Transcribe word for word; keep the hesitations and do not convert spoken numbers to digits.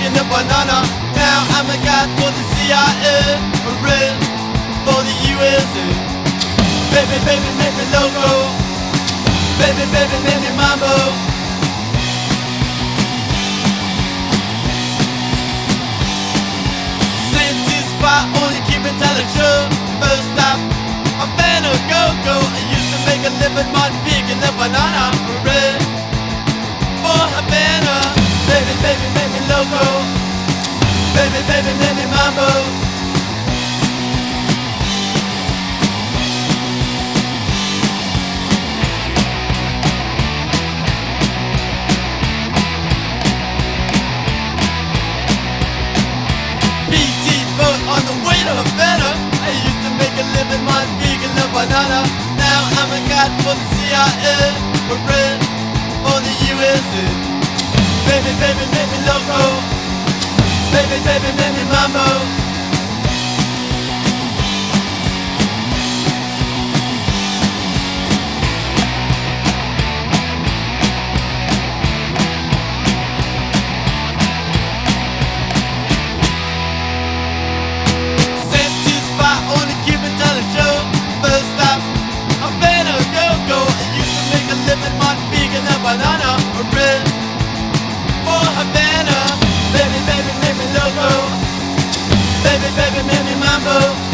vegan the banana. Now I'm a guy for the C I A, a red for the U S A. Baby, baby, make me loco. Baby, baby, make me mambo. Only keep it telling true. First stop, I'm Havana, go-go. I used to make a living on vegan the banana bread for Havana. Baby, baby, make me loco. Baby, baby, make me mambo. On the way to Havana, I used to make a living on vegan the banana. Now I'm a guy for the C I A, a red for the U S A. Baby, baby, make me loco. Baby, baby, make me mambo. Banana, a red for Havana. Baby, baby, make me loco. Baby, baby, make me mambo.